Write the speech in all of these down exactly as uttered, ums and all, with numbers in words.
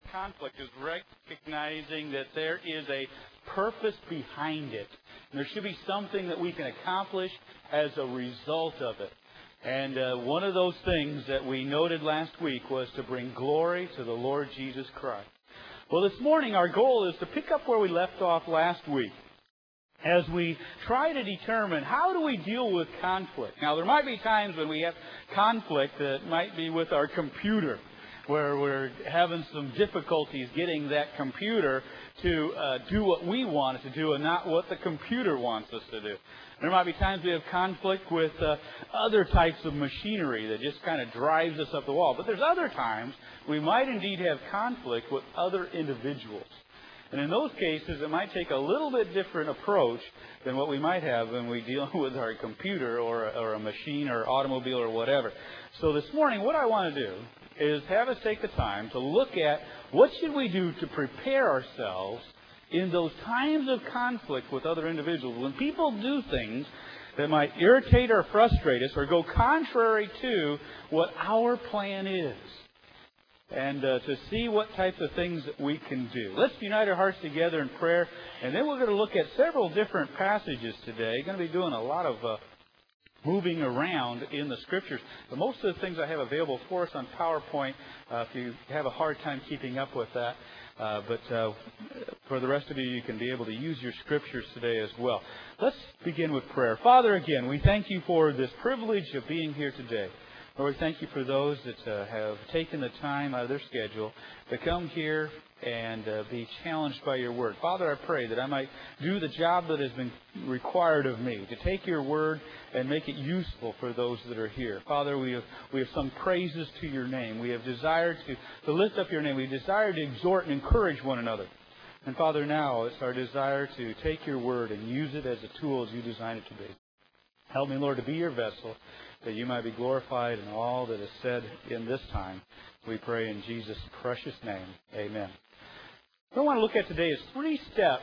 conflict is recognizing that there is a purpose behind it. And there should be something that we can accomplish as a result of it. And uh, one of those things that we noted last week was to bring glory to the Lord Jesus Christ. Well, this morning our goal is to pick up where we left off last week as we try to determine how do we deal with conflict. Now, there might be times when we have conflict that might be with our computer, where we're having some difficulties getting that computer to uh, do what we want it to do and not what the computer wants us to do. There might be times we have conflict with uh, other types of machinery that just kind of drives us up the wall. But there's other times we might indeed have conflict with other individuals. And in those cases, it might take a little bit different approach than what we might have when we deal with our computer or a, or a machine or automobile or whatever. So this morning, what I want to do is have us take the time to look at what should we do to prepare ourselves in those times of conflict with other individuals. When people do things that might irritate or frustrate us or go contrary to what our plan is. And uh, to see what types of things that we can do. Let's unite our hearts together in prayer, and then we're going to look at several different passages today. Going to be doing a lot of uh, moving around in the Scriptures. But most of the things I have available for us on PowerPoint, uh, if you have a hard time keeping up with that. Uh, but uh, for the rest of you, you can be able to use your Scriptures today as well. Let's begin with prayer. Father, again, we thank you for this privilege of being here today. Lord, we thank you for those that uh, have taken the time out of their schedule to come here and uh, be challenged by your word. Father, I pray that I might do the job that has been required of me, to take your word and make it useful for those that are here. Father, we have, we have sung praises to your name. We have desired to, to lift up your name. We desire to exhort and encourage one another. And Father, now it's our desire to take your word and use it as a tool as you designed it to be. Help me, Lord, to be your vessel, that you might be glorified in all that is said in this time. We pray in Jesus' precious name. Amen. What I want to look at today is three steps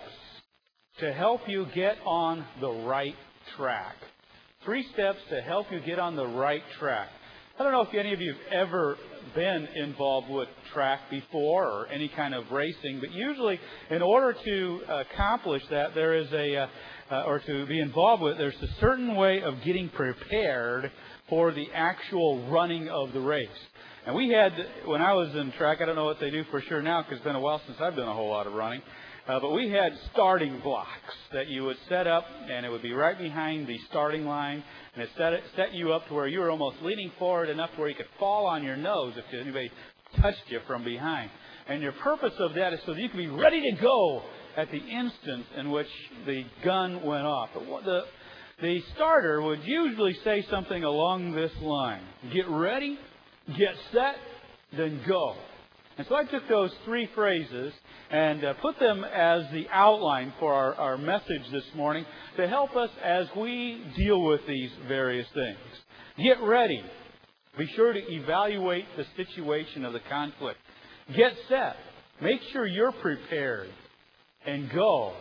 to help you get on the right track. Three steps to help you get on the right track. I don't know if any of you have ever been involved with track before or any kind of racing, but usually in order to accomplish that, there is a, uh, or to be involved with, there's a certain way of getting prepared for the actual running of the race. And we had, when I was in track, I don't know what they do for sure now because it's been a while since I've done a whole lot of running, uh, but we had starting blocks that you would set up, and it would be right behind the starting line, and it set, it set you up to where you were almost leaning forward enough to where you could fall on your nose if anybody touched you from behind. And your purpose of that is so that you can be ready to go at the instant in which the gun went off. But what the The starter would usually say something along this line. Get ready, get set, then go. And so I took those three phrases and uh, put them as the outline for our, our message this morning to help us as we deal with these various things. Get ready. Be sure to evaluate the situation of the conflict. Get set. Make sure you're prepared. And go.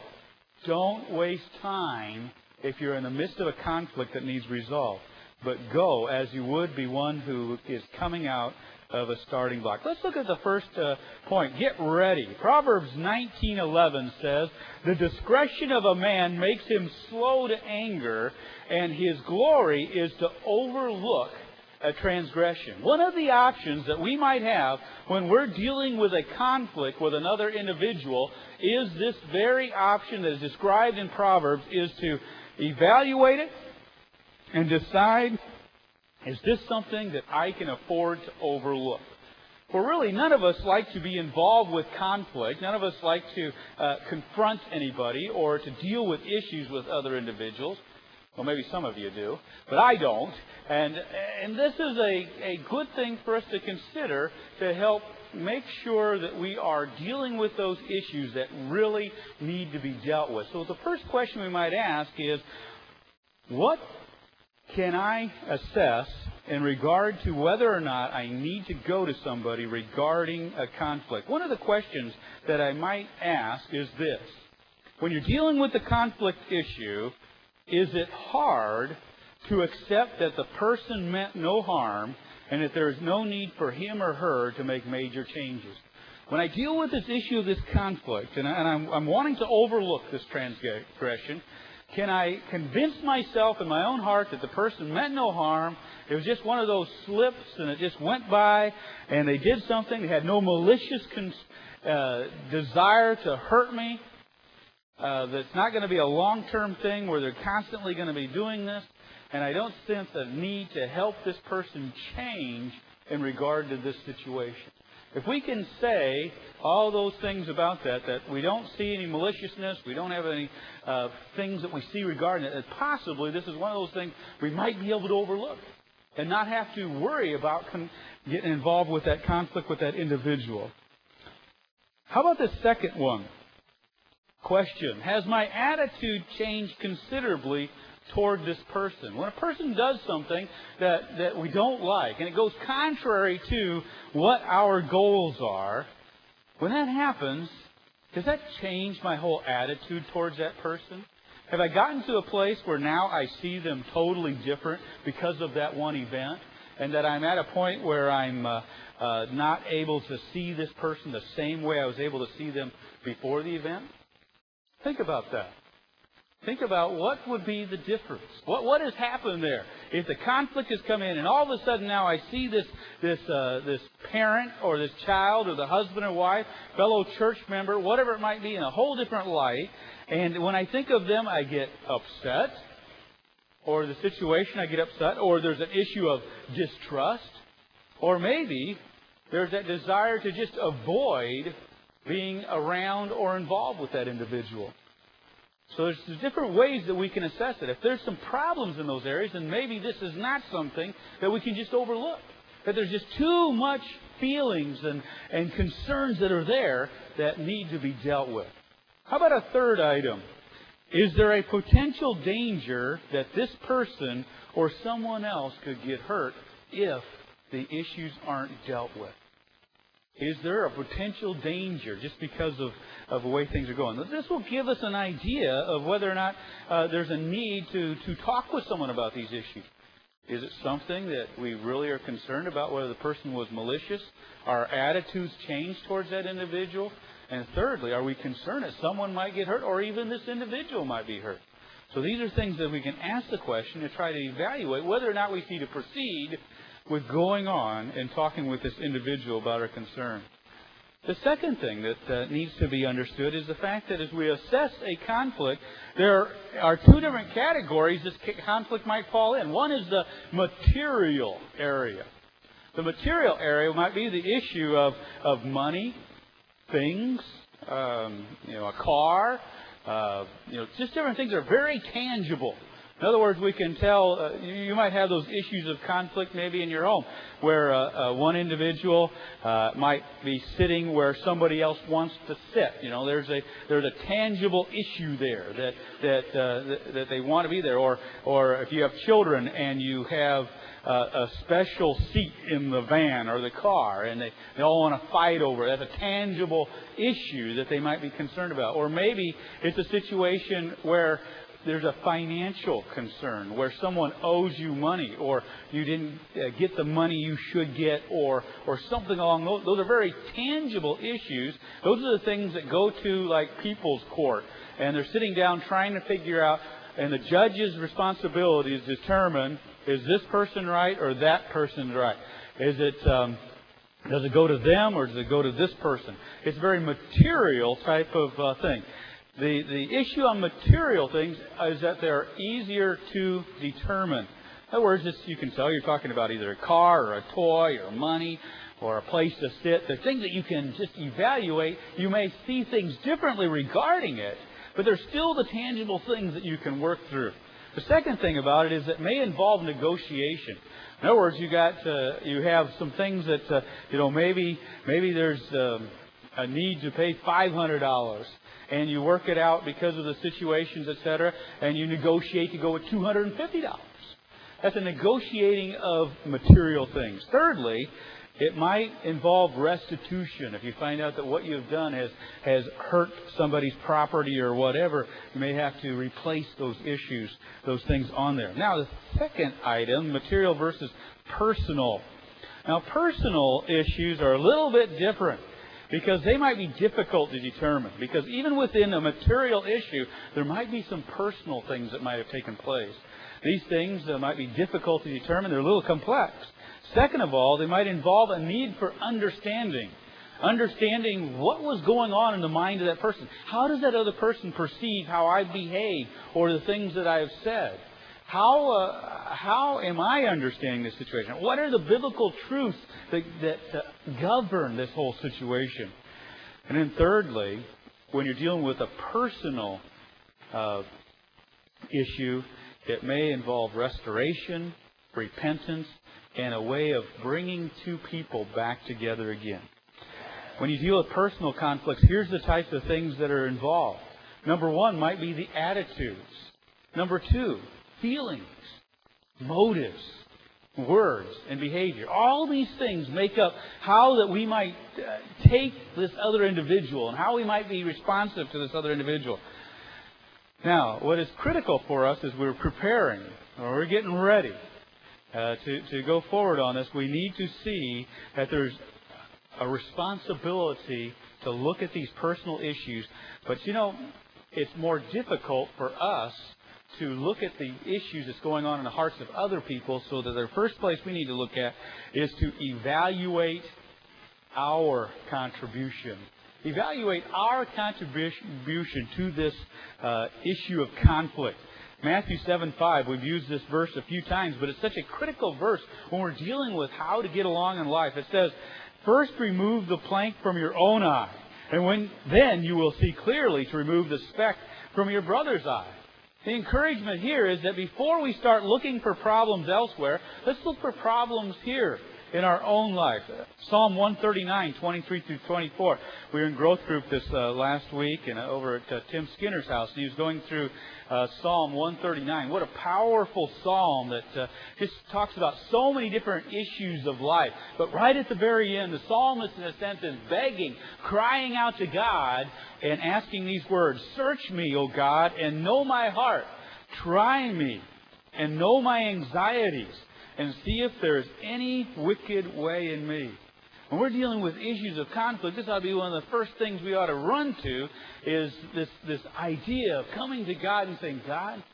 Don't waste time if you're in the midst of a conflict that needs resolved. But go as you would be one who is coming out of a starting block. Let's look at the first uh, point. Get ready. Proverbs nineteen eleven says, "The discretion of a man makes him slow to anger, and his glory is to overlook a transgression." One of the options that we might have when we're dealing with a conflict with another individual is this very option that is described in Proverbs, is to evaluate it and decide, is this something that I can afford to overlook? Well, really, none of us like to be involved with conflict. None of us like to uh, confront anybody or to deal with issues with other individuals. Well, maybe some of you do, but I don't. And and this is a, a good thing for us to consider to help make sure that we are dealing with those issues that really need to be dealt with. So the first question we might ask is, what can I assess in regard to whether or not I need to go to somebody regarding a conflict? One of the questions that I might ask is this. When you're dealing with the conflict issue, is it hard to accept that the person meant no harm and that there is no need for him or her to make major changes? when I deal with this issue of this conflict, and, I, and I'm, I'm wanting to overlook this transgression, can I convince myself in my own heart that the person meant no harm? It was just one of those slips, and it just went by, and they did something. They had no malicious con- uh, desire to hurt me. Uh, that's not going to be a long-term thing where they're constantly going to be doing this. And I don't sense a need to help this person change in regard to this situation. If we can say all those things about that, that we don't see any maliciousness, we don't have any uh, things that we see regarding it, that possibly this is one of those things we might be able to overlook and not have to worry about con- getting involved with that conflict with that individual. How about the second one? Question: has my attitude changed considerably toward this person? When a person does something that, that we don't like, and it goes contrary to what our goals are, when that happens, does that change my whole attitude towards that person? Have I gotten to a place where now I see them totally different because of that one event, and that I'm at a point where I'm uh, uh, not able to see this person the same way I was able to see them before the event? Think about that. Think about what would be the difference. What what has happened there? If the conflict has come in, and all of a sudden now I see this this uh, this parent or this child or the husband or wife, fellow church member, whatever it might be, in a whole different light. And when I think of them, I get upset, or the situation I get upset, or there's an issue of distrust, or maybe there's that desire to just avoid being around or involved with that individual. So there's different ways that we can assess it. If there's some problems in those areas, then maybe this is not something that we can just overlook. That there's just too much feelings and, and concerns that are there that need to be dealt with. How about a third item? Is there a potential danger that this person or someone else could get hurt if the issues aren't dealt with? Is there a potential danger just because of, of the way things are going? This will give us an idea of whether or not uh, there's a need to, to talk with someone about these issues. Is it something that we really are concerned about, whether the person was malicious? Our attitudes change towards that individual? And thirdly, are we concerned that someone might get hurt or even this individual might be hurt? So these are things that we can ask the question to try to evaluate whether or not we need to proceed with going on and talking with this individual about our concern. The second thing that uh, needs to be understood is the fact that as we assess a conflict, there are two different categories this conflict might fall in. One is the material area. The material area might be the issue of, of money, things, um, you know, a car, uh, you know, just different things that are very tangible. In other words, we can tell, uh, you, you might have those issues of conflict maybe in your home where uh, uh, one individual uh, might be sitting where somebody else wants to sit. You know, there's a there's a tangible issue there that that uh, that, that they want to be there. Or or if you have children and you have uh, a special seat in the van or the car and they, they all want to fight over it. That's a tangible issue that they might be concerned about. Or maybe it's a situation where there's a financial concern where someone owes you money, or you didn't uh, get the money you should get, or or something along those. Those are very tangible issues. Those are the things that go to like people's court, and they're sitting down trying to figure out. And the judge's responsibility is to determine, is this person right or that person right? Is it um, does it go to them or does it go to this person? It's a very material type of uh, thing. The the issue on material things is that they're easier to determine. In other words, it's, you can tell you're talking about either a car or a toy or money or a place to sit. They're things that you can just evaluate. You may see things differently regarding it, but there's still the tangible things that you can work through. The second thing about it is it may involve negotiation. In other words, you got uh, you have some things that uh, you know maybe maybe there's um, a need to pay five hundred dollars. And you work it out because of the situations, et cetera, and you negotiate to go with two hundred fifty dollars. That's a negotiating of material things. Thirdly, it might involve restitution. If you find out that what you've done has, has hurt somebody's property or whatever, you may have to replace those issues, those things on there. Now, the second item, material versus personal. Now, personal issues are a little bit different. because they might be difficult to determine. Because even within a material issue, there might be some personal things that might have taken place. These things uh, might be difficult to determine. They're a little complex. Second of all, they might involve a need for understanding. Understanding what was going on in the mind of that person. How does that other person perceive how I behave or the things that I have said? How uh, how am I understanding this situation? What are the biblical truths that, that uh, govern this whole situation? And then thirdly, when you're dealing with a personal uh, issue, it may involve restoration, repentance, and a way of bringing two people back together again. When you deal with personal conflicts, here's the types of things that are involved. Number one might be the attitudes. Number two, feelings, motives, words, and behavior. All these things make up how that we might uh, take this other individual and how we might be responsive to this other individual. Now, what is critical for us as we're preparing, or we're getting ready uh, to, to go forward on this, we need to see that there's a responsibility to look at these personal issues. But, you know, it's more difficult for us to look at the issues that's going on in the hearts of other people, so that the first place we need to look at is to evaluate our contribution. Evaluate our contribution to this uh, issue of conflict. Matthew seven five, we've used this verse a few times, but it's such a critical verse when we're dealing with how to get along in life. It says, "First remove the plank from your own eye, and when then you will see clearly to remove the speck from your brother's eye." The encouragement here is that before we start looking for problems elsewhere, let's look for problems here in our own life. Psalm one thirty-nine, twenty-three through twenty-four. We were in growth group this uh, last week and uh, over at uh, Tim Skinner's house, and he was going through uh, Psalm one thirty-nine. What a powerful psalm that uh, just talks about so many different issues of life. But right at the very end, the psalmist, in a sense, is begging, crying out to God and asking these words, "Search me, O God, and know my heart. Try me and know my anxieties, and see if there is any wicked way in me." When we're dealing with issues of conflict, this ought to be one of the first things we ought to run to, is this, this idea of coming to God and saying, "God,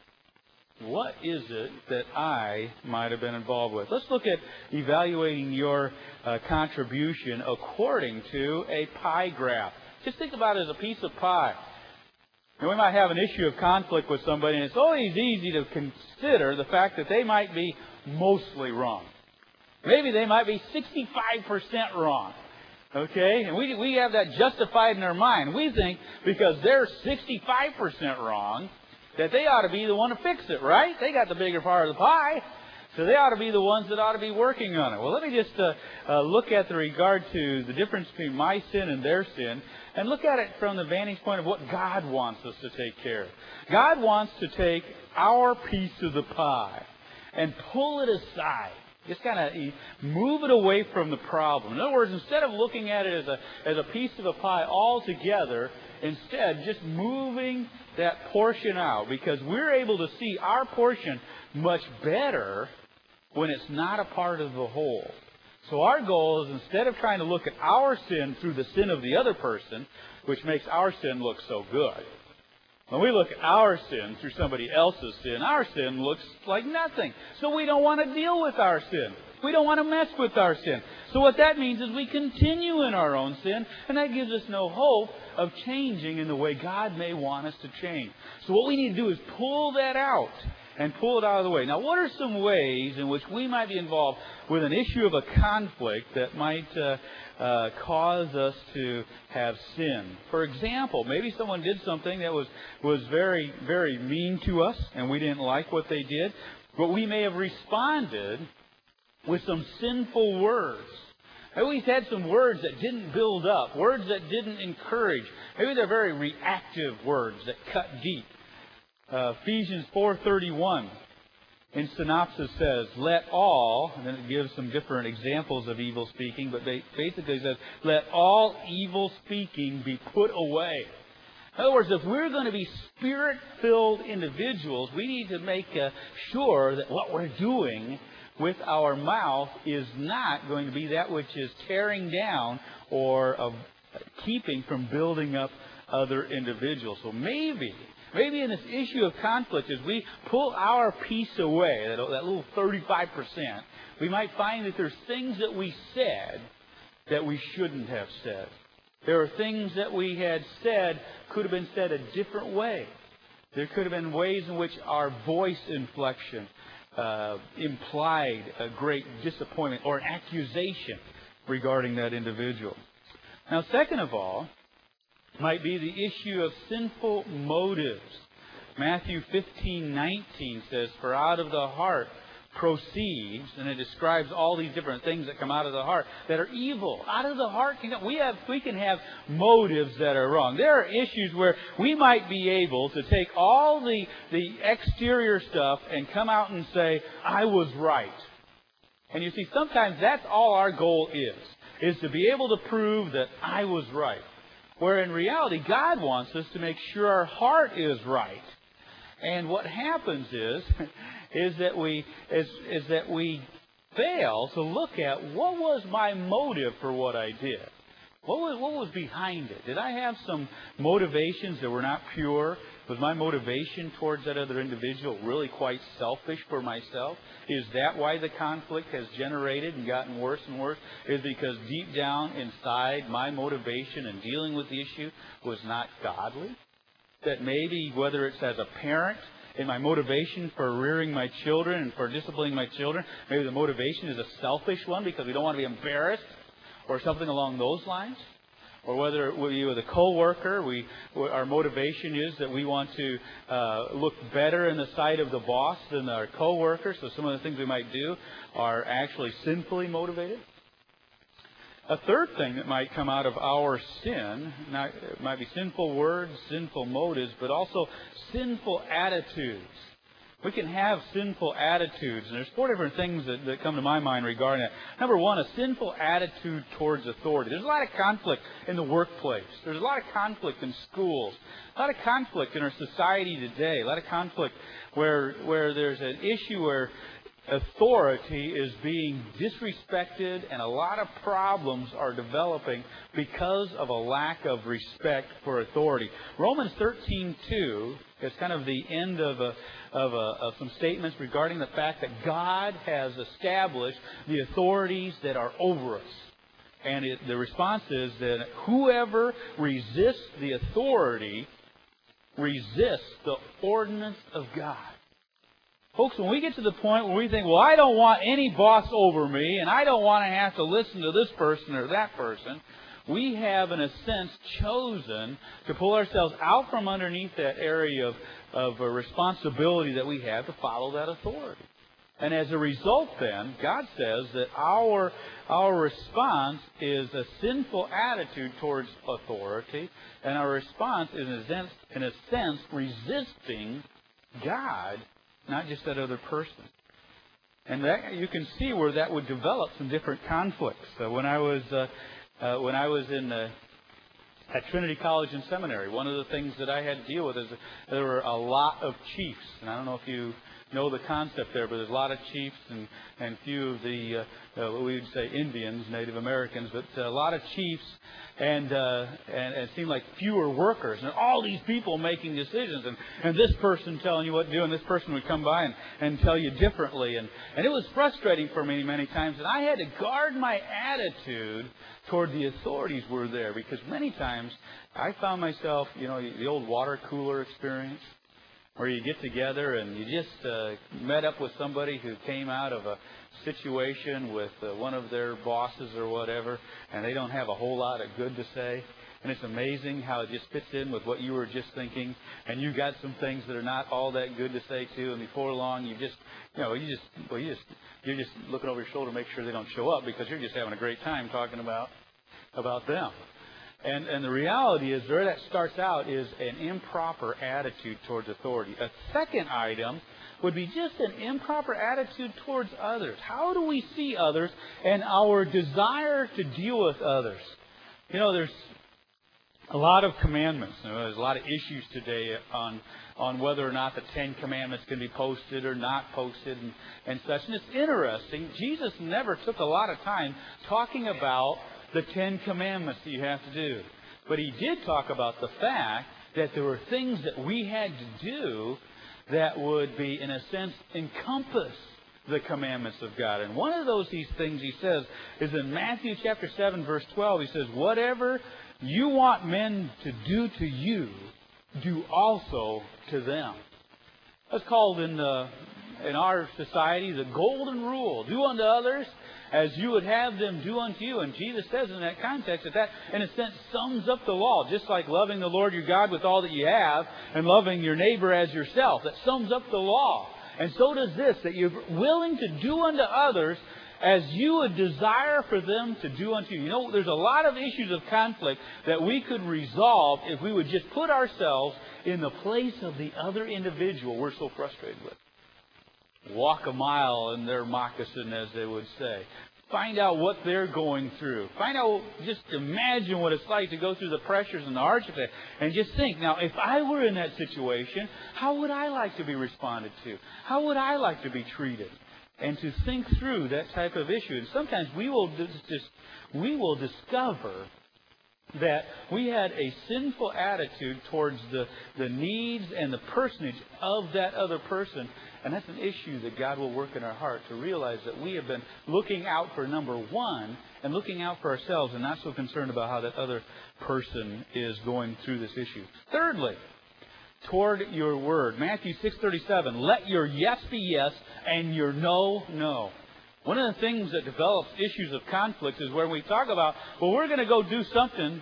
what is it that I might have been involved with?" Let's look at evaluating your uh, contribution according to a pie graph. Just think about it as a piece of pie. And we might have an issue of conflict with somebody, and it's always easy to consider the fact that they might be mostly wrong. Maybe they might be sixty-five percent wrong. Okay? And we, we have that justified in our mind. We think because they're sixty-five percent wrong, that they ought to be the one to fix it, right? They got the bigger part of the pie. So they ought to be the ones that ought to be working on it. Well, let me just uh, uh, look at the regard to the difference between my sin and their sin, and look at it from the vantage point of what God wants us to take care of. God wants to take our piece of the pie and pull it aside. Just kind of move it away from the problem. In other words, instead of looking at it as a, as a piece of a pie altogether, instead just moving that portion out, because we're able to see our portion much better when it's not a part of the whole. So our goal is, instead of trying to look at our sin through the sin of the other person, which makes our sin look so good, when we look at our sin through somebody else's sin, our sin looks like nothing. So we don't want to deal with our sin. We don't want to mess with our sin. So what that means is we continue in our own sin, and that gives us no hope of changing in the way God may want us to change. So what we need to do is pull that out and pull it out of the way. Now, what are some ways in which we might be involved with an issue of a conflict that might uh, uh, cause us to have sin? For example, maybe someone did something that was, was very, very mean to us, and we didn't like what they did, but we may have responded with some sinful words. Maybe we've had some words that didn't build up, words that didn't encourage. Maybe they're very reactive words that cut deep. Uh, Ephesians four thirty-one in synopsis says, "Let all," and then it gives some different examples of evil speaking, but basically it says, "Let all evil speaking be put away." In other words, if we're going to be Spirit-filled individuals, we need to make uh, sure that what we're doing with our mouth is not going to be that which is tearing down or uh, keeping from building up other individuals. So maybe, maybe in this issue of conflict, as we pull our piece away, that, that little thirty-five percent, we might find that there's things that we said that we shouldn't have said. There are things that we had said could have been said a different way. There could have been ways in which our voice inflection uh, implied a great disappointment or an accusation regarding that individual. Now, second of all, might be the issue of sinful motives. Matthew fifteen nineteen says, "For out of the heart proceeds," and it describes all these different things that come out of the heart that are evil. Out of the heart can come. We have we can have motives that are wrong. There are issues where we might be able to take all the the exterior stuff and come out and say, "I was right." And you see, sometimes that's all our goal is, is to be able to prove that I was right. Where in reality, God wants us to make sure our heart is right. And what happens is, is that we is, is that we fail to look at what was my motive for what I did. What was what was behind it? Did I have some motivations that were not pure? Was my motivation towards that other individual really quite selfish for myself? Is that why the conflict has generated and gotten worse and worse? Is because deep down inside, my motivation in dealing with the issue was not godly? That maybe, whether it's as a parent, in my motivation for rearing my children and for disciplining my children, maybe the motivation is a selfish one because we don't want to be embarrassed or something along those lines. Or whether we, with a coworker, we our motivation is that we want to uh, look better in the sight of the boss than our coworker. So some of the things we might do are actually sinfully motivated. A third thing that might come out of our sin, not, it might be sinful words, sinful motives, but also sinful attitudes. We can have sinful attitudes, and there's four different things that, that come to my mind regarding that. Number one, a sinful attitude towards authority. There's a lot of conflict in the workplace. There's a lot of conflict in schools. A lot of conflict in our society today. A lot of conflict where where there's an issue where authority is being disrespected, and a lot of problems are developing because of a lack of respect for authority. Romans thirteen two is kind of the end of a, of, a, of some statements regarding the fact that God has established the authorities that are over us. And it, the response is that whoever resists the authority resists the ordinance of God. Folks, when we get to the point where we think, well, I don't want any boss over me, and I don't want to have to listen to this person or that person, we have, in a sense, chosen to pull ourselves out from underneath that area of, of a responsibility that we have to follow that authority. And as a result, then, God says that our, our response is a sinful attitude towards authority, and our response is, in a sense, in a sense resisting God, not just that other person. And that, you can see where that would develop some different conflicts. So when I was uh, uh, when I was in uh, at Trinity College and Seminary, one of the things that I had to deal with is there were a lot of chiefs. And I don't know if you know the concept there, but there's a lot of chiefs and, and few of the, uh, uh, we would say Indians, Native Americans, but a lot of chiefs, and, uh, and, and it seemed like fewer workers. And all these people making decisions, and, and this person telling you what to do, and this person would come by and, and tell you differently. And, and it was frustrating for me many times, and I had to guard my attitude toward the authorities were there, because many times I found myself, you know, the old water cooler experience, where you get together and you just uh, met up with somebody who came out of a situation with uh, one of their bosses or whatever, and they don't have a whole lot of good to say. And it's amazing how it just fits in with what you were just thinking, and you got some things that are not all that good to say too. And before long, you just, you know, you just, well, you just, you're just looking over your shoulder to make sure they don't show up, because you're just having a great time talking about about them. And, and the reality is, where that starts out is an improper attitude towards authority. A second item would be just an improper attitude towards others. How do we see others and our desire to deal with others? You know, there's a lot of commandments. You know, there's a lot of issues today on on whether or not the Ten Commandments can be posted or not posted and, and such. And it's interesting. Jesus never took a lot of time talking about the Ten Commandments that you have to do. But he did talk about the fact that there were things that we had to do that would be, in a sense, encompass the commandments of God. And one of those these things he says is in Matthew chapter seven, verse twelve. He says, whatever you want men to do to you, do also to them. That's called in the in our society the golden rule. Do unto others as you would have them do unto you. And Jesus says in that context that that, in a sense, sums up the law. Just like loving the Lord your God with all that you have and loving your neighbor as yourself. That sums up the law. And so does this, that you're willing to do unto others as you would desire for them to do unto you. You know, there's a lot of issues of conflict that we could resolve if we would just put ourselves in the place of the other individual we're so frustrated with. Walk a mile in their moccasin, as they would say. Find out what they're going through. Find out, just imagine what it's like to go through the pressures and the hardships. And just think, now, if I were in that situation, how would I like to be responded to? How would I like to be treated? And to think through that type of issue. And sometimes we will just, we will discover that we had a sinful attitude towards the, the needs and the personage of that other person. And that's an issue that God will work in our heart to realize that we have been looking out for number one and looking out for ourselves and not so concerned about how that other person is going through this issue. Thirdly, toward your word. Matthew six thirty-seven, let your yes be yes and your no, no. One of the things that develops issues of conflict is where we talk about, well, we're going to go do something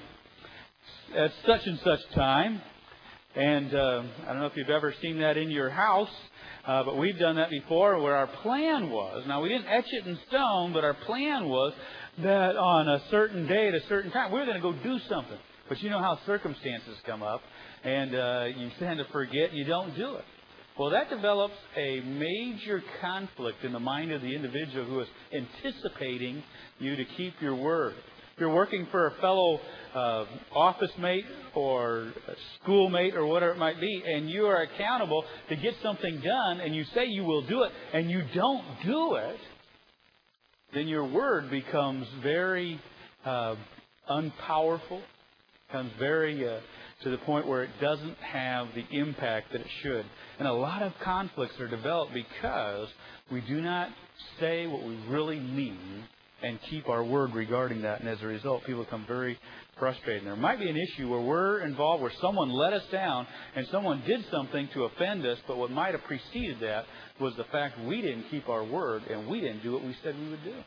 at such and such time. And uh, I don't know if you've ever seen that in your house, uh, but we've done that before where our plan was, now we didn't etch it in stone, but our plan was that on a certain day at a certain time, we were going to go do something. But you know how circumstances come up, and uh, you tend to forget and you don't do it. Well, that develops a major conflict in the mind of the individual who is anticipating you to keep your word. If you're working for a fellow uh, office mate or a schoolmate or whatever it might be, and you are accountable to get something done, and you say you will do it, and you don't do it, then your word becomes very uh, unpowerful, becomes very... Uh, to the point where it doesn't have the impact that it should. And a lot of conflicts are developed because we do not say what we really mean and keep our word regarding that. And as a result, people become very frustrated. And there might be an issue where we're involved, where someone let us down and someone did something to offend us, but what might have preceded that was the fact we didn't keep our word and we didn't do what we said we would do.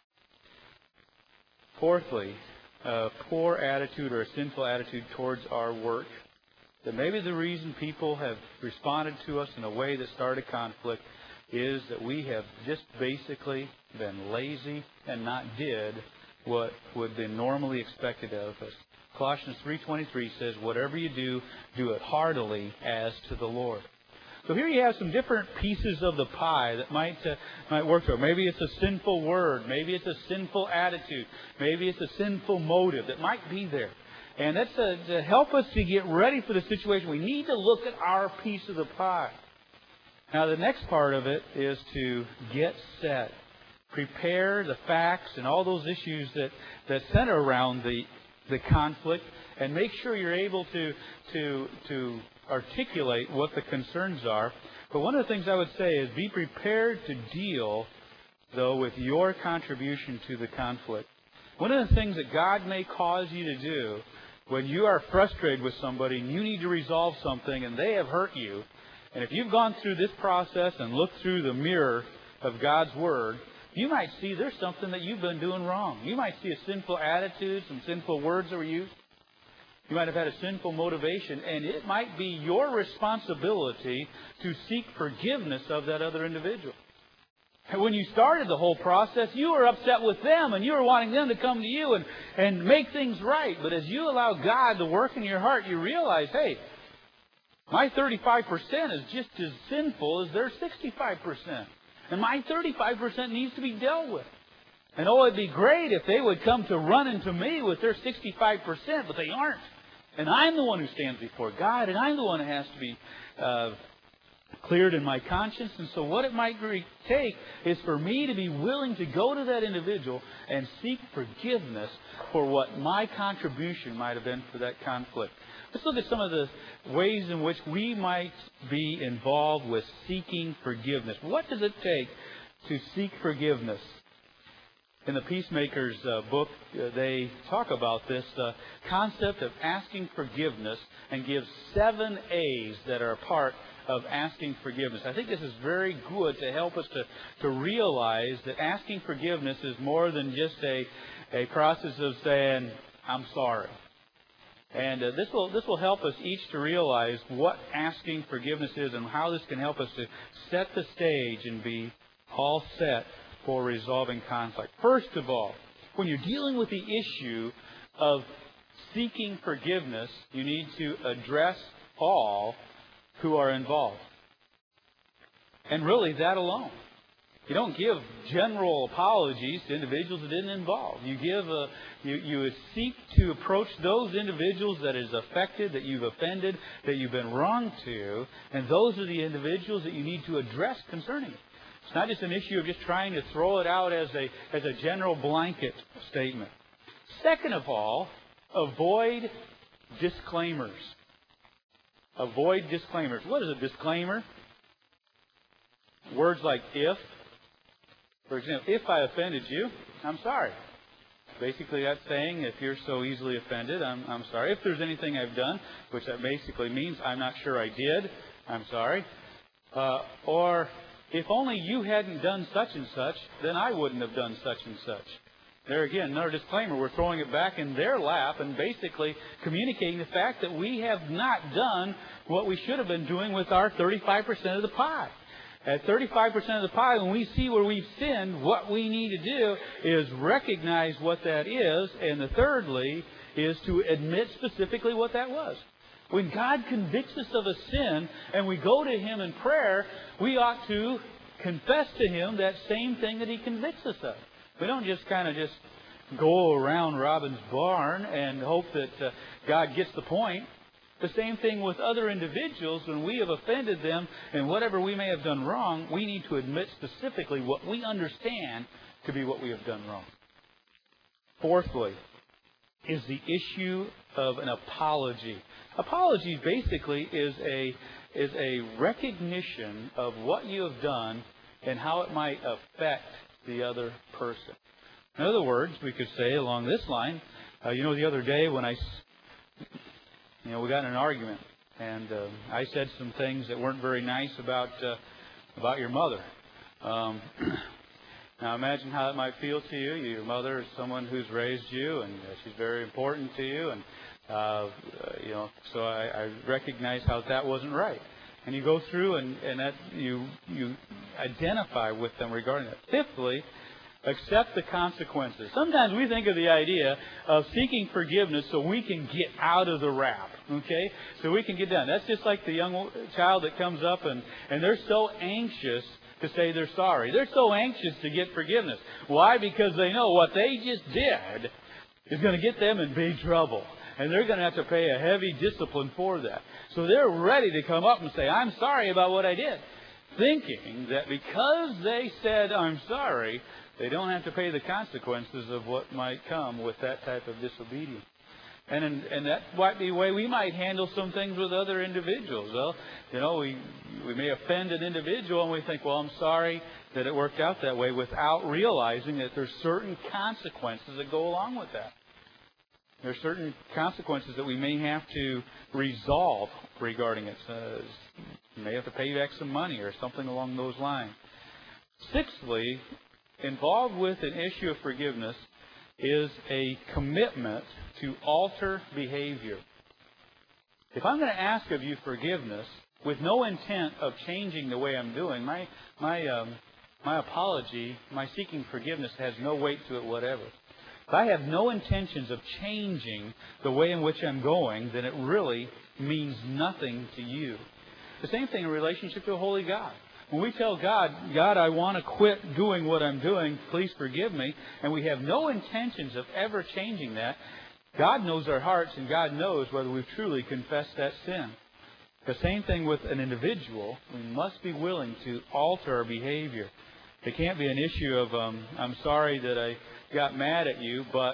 Fourthly, a poor attitude or a sinful attitude towards our work. That maybe the reason people have responded to us in a way that started conflict is that we have just basically been lazy and not did what would be normally expected of us. Colossians three twenty-three says, whatever you do, do it heartily as to the Lord. So here you have some different pieces of the pie that might uh, might work for. Maybe it's a sinful word. Maybe it's a sinful attitude. Maybe it's a sinful motive that might be there. And that's uh, to help us to get ready for the situation. We need to look at our piece of the pie. Now the next part of it is to get set. Prepare the facts and all those issues that, that center around the the conflict, and make sure you're able to to to articulate what the concerns are. But one of the things I would say is be prepared to deal, though, with your contribution to the conflict. One of the things that God may cause you to do when you are frustrated with somebody and you need to resolve something and they have hurt you, and if you've gone through this process and looked through the mirror of God's Word, you might see there's something that you've been doing wrong. You might see a sinful attitude, some sinful words that were used. You might have had a sinful motivation, and it might be your responsibility to seek forgiveness of that other individual. And when you started the whole process, you were upset with them, and you were wanting them to come to you and, and make things right. But as you allow God to work in your heart, you realize, hey, my thirty-five percent is just as sinful as their sixty-five percent. And my thirty-five percent needs to be dealt with. And oh, it'd be great if they would come to running to me with their sixty-five percent, but they aren't. And I'm the one who stands before God, and I'm the one who has to be uh, cleared in my conscience. And so what it might take is for me to be willing to go to that individual and seek forgiveness for what my contribution might have been for that conflict. Let's look at some of the ways in which we might be involved with seeking forgiveness. What does it take to seek forgiveness? In the Peacemaker's uh, book, uh, they talk about this uh, concept of asking forgiveness and give seven A's that are a part of asking forgiveness. I think this is very good to help us to, to realize that asking forgiveness is more than just a, a process of saying, I'm sorry. And uh, this will this will help us each to realize what asking forgiveness is and how this can help us to set the stage and be all set for resolving conflict. First of all, when you're dealing with the issue of seeking forgiveness, you need to address all who are involved. And really, that alone. You don't give general apologies to individuals that didn't involve. You give a, you, you seek to approach those individuals that is affected, that you've offended, that you've been wrong to, and those are the individuals that you need to address concerning it. It's not just an issue of just trying to throw it out as a as a general blanket statement. Second of all, avoid disclaimers. Avoid disclaimers. What is a disclaimer? Words like if. For example, if I offended you, I'm sorry. Basically, that's saying if you're so easily offended, I'm, I'm sorry. If there's anything I've done, which that basically means I'm not sure I did, I'm sorry. Uh, or if only you hadn't done such and such, then I wouldn't have done such and such. There again, another disclaimer. We're throwing it back in their lap and basically communicating the fact that we have not done what we should have been doing with our thirty-five percent of the pie. At thirty-five percent of the pie, when we see where we've sinned, what we need to do is recognize what that is, and the thirdly is to admit specifically what that was. When God convicts us of a sin and we go to Him in prayer, we ought to confess to Him that same thing that He convicts us of. We don't just kind of just go around Robin's barn and hope that uh, God gets the point. The same thing with other individuals. When we have offended them and whatever we may have done wrong, we need to admit specifically what we understand to be what we have done wrong. Fourthly, is the issue of an apology. Apology basically is a is a recognition of what you have done and how it might affect the other person. In other words, we could say along this line, uh, you know, the other day when I, you know, we got in an argument, and uh, I said some things that weren't very nice about uh, about your mother. Um, now imagine how it might feel to you. Your mother is someone who's raised you, and uh, she's very important to you, and uh, you know, so I, I recognize how that wasn't right. And you go through and, and that you you identify with them regarding that. Fifthly, accept the consequences. Sometimes we think of the idea of seeking forgiveness so we can get out of the rap, okay? So we can get done. That's just like the young child that comes up and, and they're so anxious to say they're sorry. They're so anxious to get forgiveness. Why? Because they know what they just did is going to get them in big trouble. And they're going to have to pay a heavy discipline for that. So they're ready to come up and say, I'm sorry about what I did. Thinking that because they said, I'm sorry, they don't have to pay the consequences of what might come with that type of disobedience. And in, and that might be the way we might handle some things with other individuals. Well, you know, we we may offend an individual and we think, well, I'm sorry that it worked out that way, without realizing that there's certain consequences that go along with that. There are certain consequences that we may have to resolve regarding it. Uh, you may have to pay back some money or something along those lines. Sixthly, involved with an issue of forgiveness is a commitment to alter behavior. If I'm going to ask of you forgiveness with no intent of changing the way I'm doing, my my um, my apology, my seeking forgiveness has no weight to it whatever. If I have no intentions of changing the way in which I'm going, then it really means nothing to you. The same thing in relationship to a holy God. When we tell God, God, I want to quit doing what I'm doing, please forgive me, and we have no intentions of ever changing that, God knows our hearts and God knows whether we've truly confessed that sin. The same thing with an individual. We must be willing to alter our behavior. It can't be an issue of, um, I'm sorry that I got mad at you, but,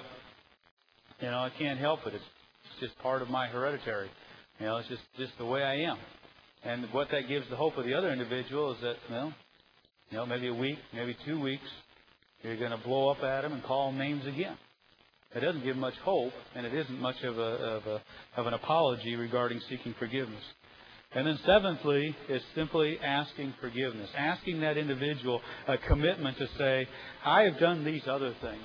you know, I can't help it. It's, it's just part of my hereditary. You know, it's just, just the way I am. And what that gives the hope of the other individual is that, well, you know, maybe a week, maybe two weeks, you're going to blow up at them and call them names again. It doesn't give much hope, and it isn't much of a, of a of an apology regarding seeking forgiveness. And then seventhly is simply asking forgiveness. Asking that individual a commitment to say, I have done these other things.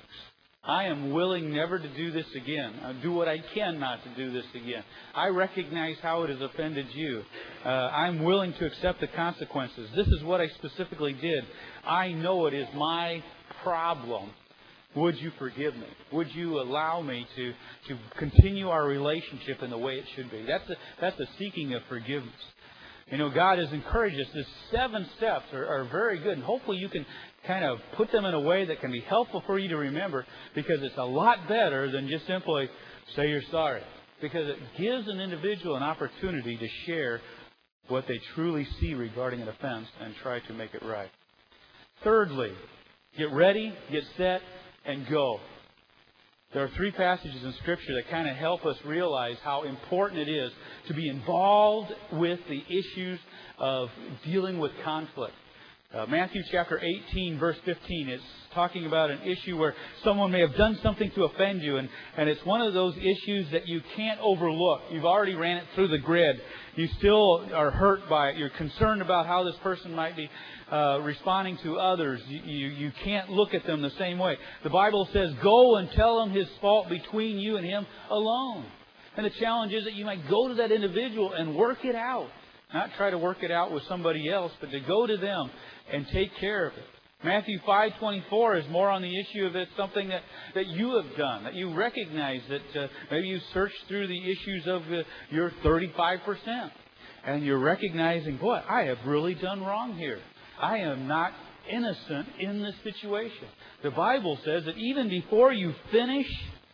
I am willing never to do this again. I'll do what I can not to do this again. I recognize how it has offended you. Uh, I'm willing to accept the consequences. This is what I specifically did. I know it is my problem. Would you forgive me? Would you allow me to, to continue our relationship in the way it should be? That's a, that's a seeking of forgiveness. You know, God has encouraged us. These seven steps are, are very good. And hopefully you can kind of put them in a way that can be helpful for you to remember, because it's a lot better than just simply say you're sorry. Because it gives an individual an opportunity to share what they truly see regarding an offense and try to make it right. Thirdly, get ready, get set, and go. There are three passages in Scripture that kind of help us realize how important it is to be involved with the issues of dealing with conflict. Uh, Matthew chapter eighteen, verse fifteen, is talking about an issue where someone may have done something to offend you, and, and it's one of those issues that you can't overlook. You've already ran it through the grid. You still are hurt by it. You're concerned about how this person might be uh, responding to others. You, you, you can't look at them the same way. The Bible says, go and tell him his fault between you and him alone. And the challenge is that you might go to that individual and work it out. Not try to work it out with somebody else, but to go to them and take care of it. Matthew five twenty-four is more on the issue of it's something that, that you have done, that you recognize that uh, maybe you searched through the issues of uh, your thirty-five percent. And you're recognizing, boy, I have really done wrong here. I am not innocent in this situation. The Bible says that even before you finish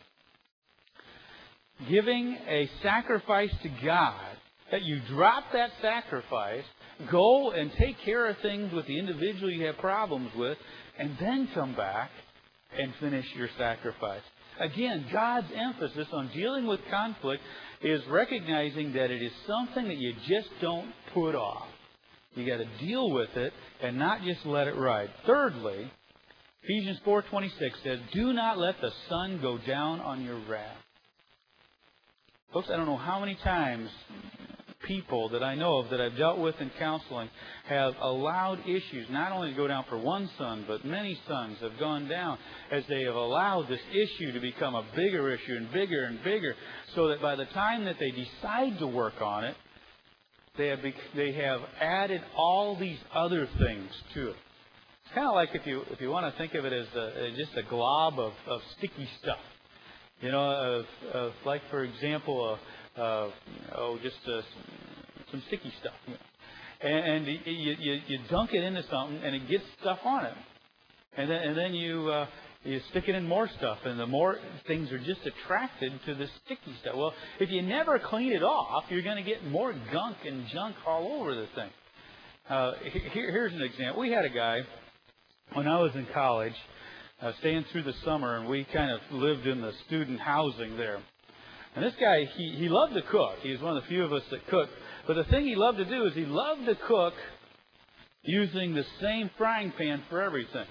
giving a sacrifice to God, that you drop that sacrifice, go and take care of things with the individual you have problems with, and then come back and finish your sacrifice. Again, God's emphasis on dealing with conflict is recognizing that it is something that you just don't put off. You got to deal with it and not just let it ride. Thirdly, Ephesians four twenty-six says, do not let the sun go down on your wrath. Folks, I don't know how many times people that I know of that I've dealt with in counseling have allowed issues not only to go down for one son, but many sons have gone down as they have allowed this issue to become a bigger issue and bigger and bigger, so that by the time that they decide to work on it, they have, they have added all these other things to it. It's kind of like if you if you want to think of it as a, just a glob of, of sticky stuff. You know, of, of like, for example, uh, uh, oh, just uh, some sticky stuff. You know. And, and you, you, you dunk it into something, and it gets stuff on it. And then, and then you uh, you stick it in more stuff, and the more things are just attracted to the sticky stuff. Well, if you never clean it off, you're going to get more gunk and junk all over the thing. Uh, here, here's an example. We had a guy, when I was in college, Uh, staying through the summer, and we kind of lived in the student housing there. And this guy, he, he loved to cook. He was one of the few of us that cooked. But the thing he loved to do is he loved to cook using the same frying pan for everything.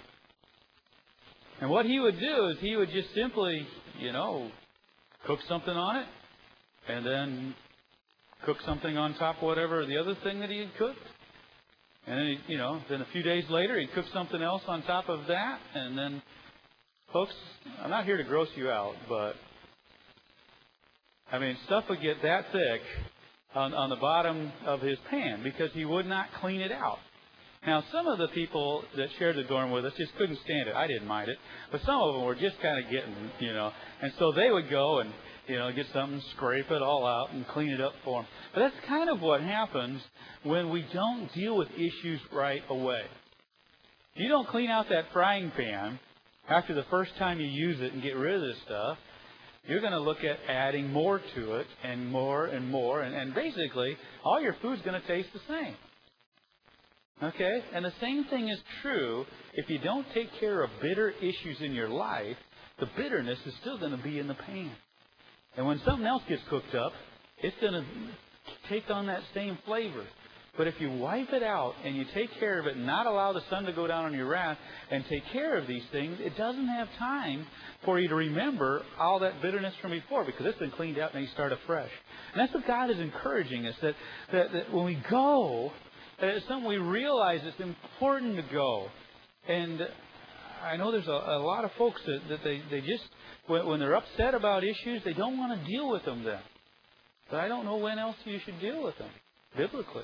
And what he would do is he would just simply, you know, cook something on it, and then cook something on top of whatever the other thing that he had cooked. And then, he, you know, then a few days later, he'd cook something else on top of that. And then, folks, I'm not here to gross you out, but, I mean, stuff would get that thick on, on the bottom of his pan because he would not clean it out. Now, some of the people that shared the dorm with us just couldn't stand it. I didn't mind it. But some of them were just kind of getting, you know. And so they would go and, you know, get something, scrape it all out, and clean it up for them. But that's kind of what happens when we don't deal with issues right away. If you don't clean out that frying pan after the first time you use it and get rid of this stuff, you're going to look at adding more to it and more and more. And, and basically, all your food's going to taste the same. Okay? And the same thing is true if you don't take care of bitter issues in your life. The bitterness is still going to be in the pan. And when something else gets cooked up, it's going to take on that same flavor. But if you wipe it out and you take care of it and not allow the sun to go down on your wrath and take care of these things, it doesn't have time for you to remember all that bitterness from before, because it's been cleaned out and you start afresh. And that's what God is encouraging us, that, that, that when we go, that it's something we realize it's important to go. And I know there's a, a lot of folks that, that they, they just, when, when they're upset about issues, they don't want to deal with them then. But I don't know when else you should deal with them, biblically.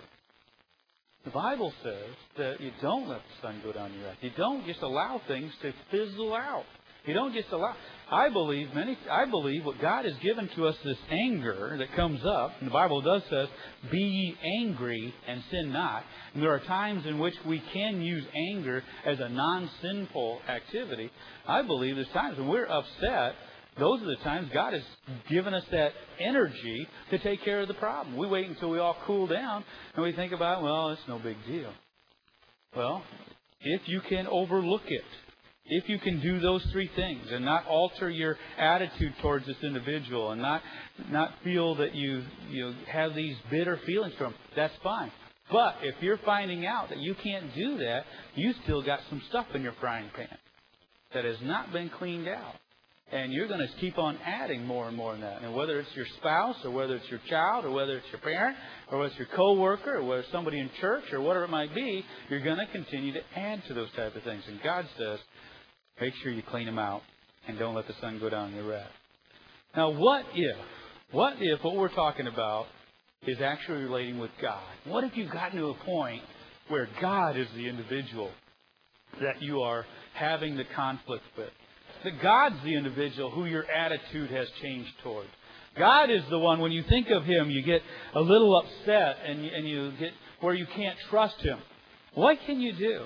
The Bible says that you don't let the sun go down your wrath. You don't just allow things to fizzle out. You don't just allow. I believe many. I believe what God has given to us, this anger that comes up, and the Bible does says, "Be ye angry and sin not." And there are times in which we can use anger as a non-sinful activity. I believe there's times when we're upset. Those are the times God has given us that energy to take care of the problem. We wait until we all cool down and we think about, well, it's no big deal. Well, if you can overlook it, if you can do those three things and not alter your attitude towards this individual and not not feel that you you have these bitter feelings from them, that's fine. But if you're finding out that you can't do that, you still got some stuff in your frying pan that has not been cleaned out. And you're going to keep on adding more and more in that. And whether it's your spouse or whether it's your child or whether it's your parent or whether it's your coworker or whether it's somebody in church or whatever it might be, you're going to continue to add to those type of things. And God says, make sure you clean them out and don't let the sun go down on your wrath. Now, what if, what if what we're talking about is actually relating with God? What if you've gotten to a point where God is the individual that you are having the conflict with? That God's the individual who your attitude has changed towards. God is the one, when you think of Him, you get a little upset and you, and you get where you can't trust Him. What can you do?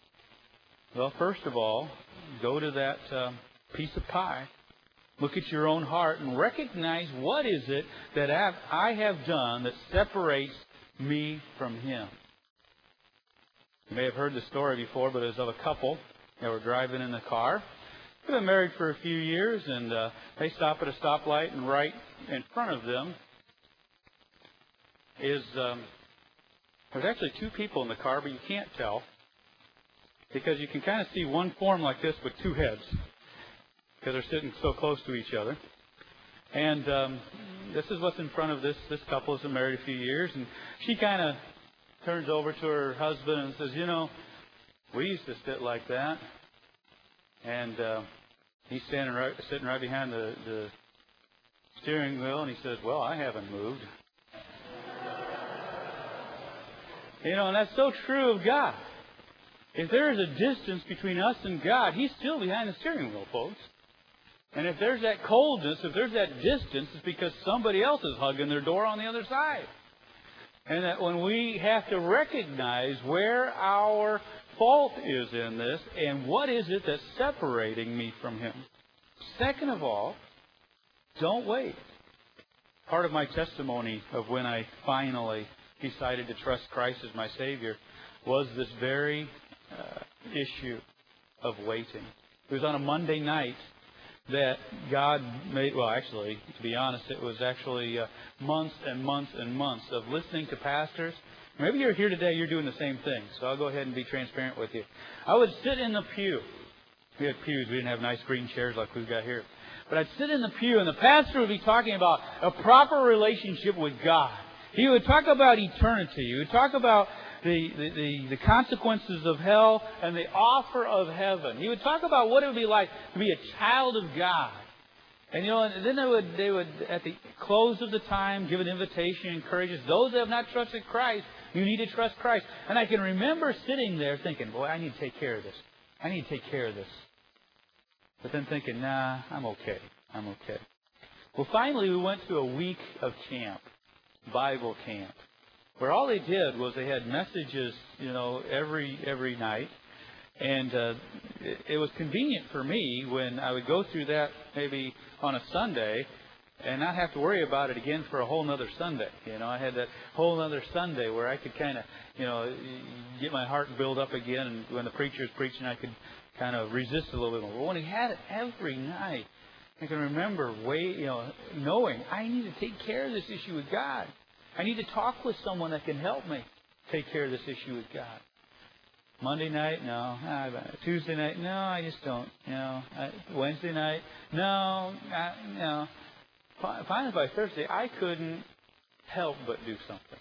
Well, first of all, go to that uh, piece of pie. Look at your own heart and recognize what is it that I have done that separates me from Him. You may have heard the story before, but it was of a couple that were driving in the car. They've been married for a few years, and uh, they stop at a stoplight, and right in front of them is, um, there's actually two people in the car, but you can't tell because you can kind of see one form like this with two heads because they're sitting so close to each other. And um, this is what's in front of this, this couple. Has been married a few years, and she kind of turns over to her husband and says, you know, we used to sit like that. And uh, he's standing right, sitting right behind the, the steering wheel, and he says, well, I haven't moved. You know, and that's so true of God. If there is a distance between us and God, He's still behind the steering wheel, folks. And if there's that coldness, if there's that distance, it's because somebody else is hugging their door on the other side. And that when we have to recognize where our fault is in this and what is it that's separating me from Him. Second of all, don't wait. Part of my testimony of when I finally decided to trust Christ as my Savior was this very uh, issue of waiting. It was on a Monday night that God made, well, actually, to be honest, it was actually uh, months and months and months of listening to pastors. Maybe you're here today, you're doing the same thing, so I'll go ahead and be transparent with you. I would sit in the pew. We had pews. We didn't have nice green chairs like we've got here. But I'd sit in the pew, and the pastor would be talking about a proper relationship with God. He would talk about eternity. He would talk about the, the, the, the consequences of hell and the offer of heaven. He would talk about what it would be like to be a child of God. And you know, and then they would, they would, at the close of the time, give an invitation, encourage us. Those that have not trusted Christ, you need to trust Christ. And I can remember sitting there thinking, boy, I need to take care of this. I need to take care of this. But then thinking, nah, I'm okay. I'm okay. Well, finally, we went to a week of camp, Bible camp, where all they did was they had messages, you know, every every night. And uh, it, it was convenient for me when I would go through that maybe on a Sunday and not have to worry about it again for a whole nother Sunday. You know, I had that whole nother Sunday where I could kind of, you know, get my heart built up again. And when the preacher was preaching, I could kind of resist a little bit more. But when he had it every night, I can remember, way, you know, knowing I need to take care of this issue with God. I need to talk with someone that can help me take care of this issue with God. Monday night, no. Tuesday night, no, I just don't. You know, Wednesday night, no, I, no. Finally, by Thursday, I couldn't help but do something.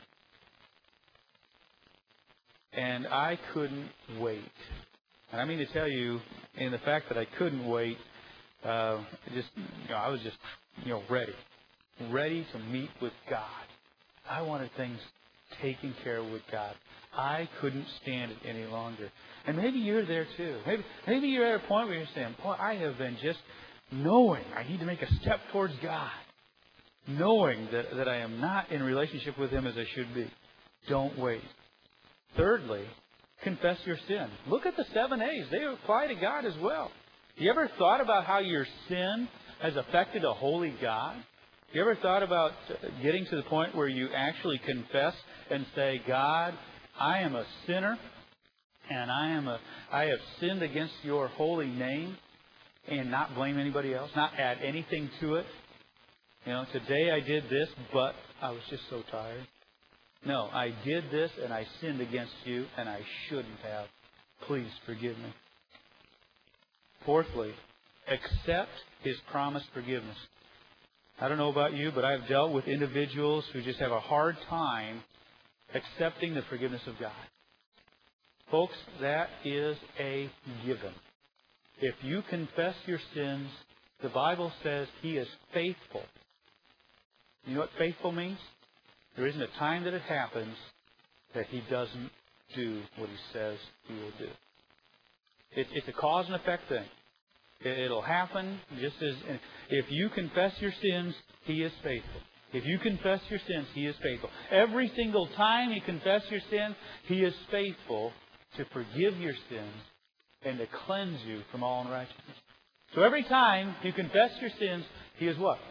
And I couldn't wait. And I mean to tell you, in the fact that I couldn't wait, uh, just you know, I was just you know ready, ready to meet with God. I wanted things taken care of with God. I couldn't stand it any longer. And maybe you're there too. Maybe maybe you're at a point where you're saying, "Boy, I have been just knowing I need to make a step towards God, knowing that that I am not in relationship with Him as I should be." Don't wait. Thirdly, confess your sin. Look at the seven A's. They apply to God as well. You ever thought about how your sin has affected a holy God? You ever thought about getting to the point where you actually confess and say, "God, I am a sinner, and I am a I have sinned against your holy name," and not blame anybody else, not add anything to it? You know, today I did this, but I was just so tired. No, I did this and I sinned against you and I shouldn't have. Please forgive me. Fourthly, accept His promised forgiveness. I don't know about you, but I've dealt with individuals who just have a hard time accepting the forgiveness of God. Folks, that is a given. If you confess your sins, the Bible says He is faithful. You know what faithful means? There isn't a time that it happens that He doesn't do what He says He will do. It, it's a cause and effect thing. It, it'll happen just as... If you confess your sins, He is faithful. If you confess your sins, He is faithful. Every single time you confess your sin, He is faithful to forgive your sins and to cleanse you from all unrighteousness. So every time you confess your sins, He is what?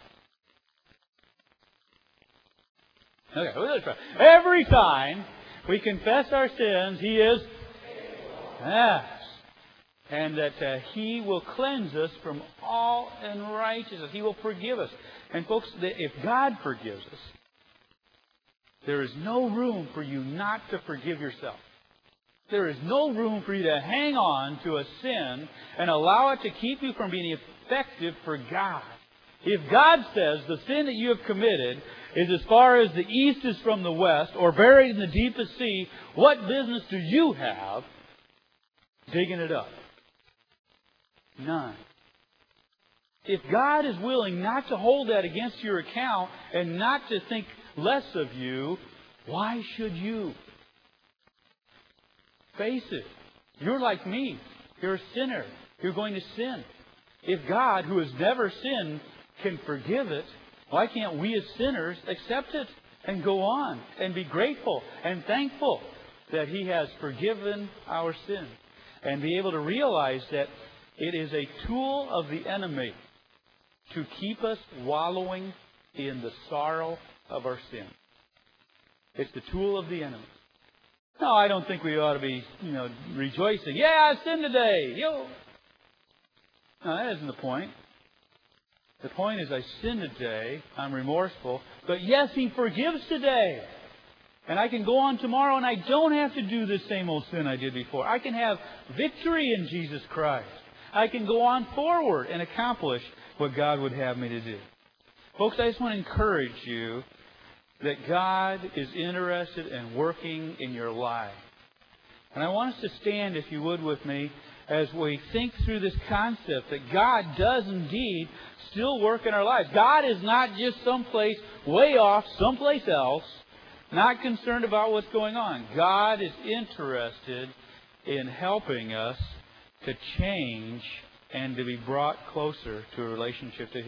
Okay, let's try. Every time we confess our sins, He is yes, and that uh, He will cleanse us from all unrighteousness. He will forgive us. And folks, if God forgives us, there is no room for you not to forgive yourself. There is no room for you to hang on to a sin and allow it to keep you from being effective for God. If God says the sin that you have committed is as far as the east is from the west, or buried in the deepest sea, what business do you have digging it up? None. If God is willing not to hold that against your account and not to think less of you, why should you? Face it. You're like me. You're a sinner. You're going to sin. If God, who has never sinned, can forgive it, why can't we as sinners accept it and go on and be grateful and thankful that He has forgiven our sin, and be able to realize that it is a tool of the enemy to keep us wallowing in the sorrow of our sin. It's the tool of the enemy. No, I don't think we ought to be, you know, rejoicing. Yeah, I sinned today. Yo. No, that isn't the point. The point is, I sinned today. I'm remorseful. But yes, He forgives today. And I can go on tomorrow and I don't have to do the same old sin I did before. I can have victory in Jesus Christ. I can go on forward and accomplish what God would have me to do. Folks, I just want to encourage you that God is interested in working in your life. And I want us to stand, if you would, with me as we think through this concept that God does indeed still work in our lives. God is not just someplace way off, someplace else, not concerned about what's going on. God is interested in helping us to change and to be brought closer to a relationship to Him.